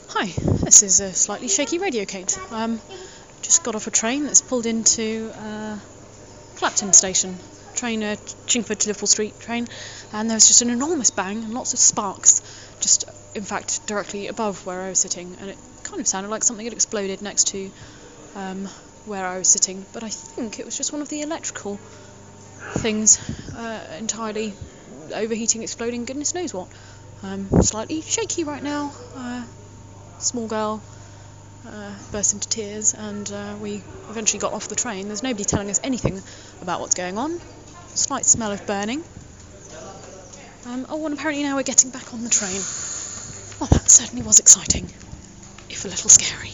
Hi, this is a slightly shaky Radio Kate. Just got off a train that's pulled into Clapton station. Chingford to Liverpool Street train, and there was just an enormous bang and lots of sparks, just in fact directly above where I was sitting, and it kind of sounded like something had exploded next to where I was sitting, but I think it was just one of the electrical things entirely overheating, exploding, goodness knows what. Slightly shaky right now. Small girl burst into tears, and we eventually got off the train. There's nobody telling us anything about what's going on. Slight smell of burning. And apparently now we're getting back on the train. Well, that certainly was exciting, if a little scary.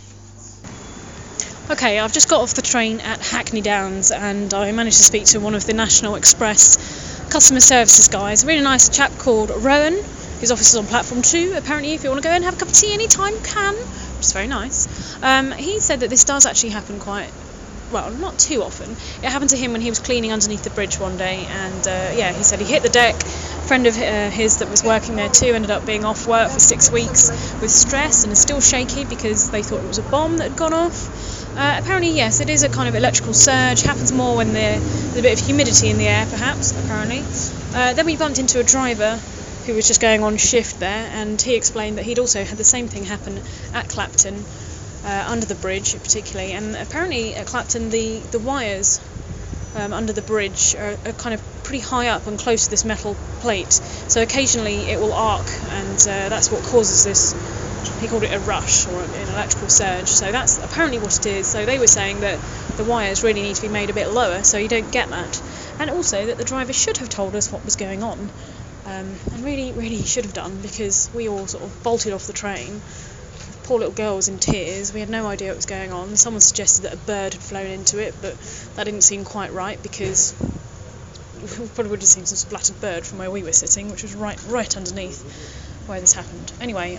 Okay, I've just got off the train at Hackney Downs, and I managed to speak to one of the National Express customer services guys, a really nice chap called Rowan. His office is on platform 2, apparently. If you want to go and have a cup of tea anytime, you can, which is very nice. He said that this does actually happen not too often. It happened to him when he was cleaning underneath the bridge one day, and he said he hit the deck. A friend of his that was working there too ended up being off work for 6 weeks with stress and is still shaky because they thought it was a bomb that had gone off. Apparently, yes, it is a kind of electrical surge. Happens more when there's a bit of humidity in the air, perhaps, apparently. Then we bumped into a driver who was just going on shift there, and he explained that he'd also had the same thing happen at Clapton, under the bridge particularly, and apparently at Clapton the wires under the bridge are kind of pretty high up and close to this metal plate, so occasionally it will arc, and that's what causes this. He called it a rush or an electrical surge, so that's apparently what it is. So they were saying that the wires really need to be made a bit lower so you don't get that, and also that the driver should have told us what was going on. And really should have done, because we all sort of bolted off the train. The poor little girl was in tears. We had no idea what was going on. Someone suggested that a bird had flown into it, but that didn't seem quite right, because we probably would have seen some splattered bird from where we were sitting, which was right underneath where this happened. Anyway,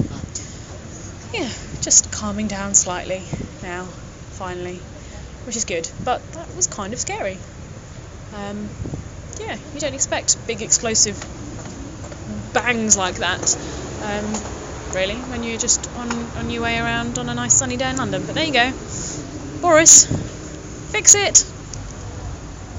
just calming down slightly now, finally, which is good, but that was kind of scary. You don't expect big explosive bangs like that, really, when you're just on your way around on a nice sunny day in London. But there you go. Boris, fix it!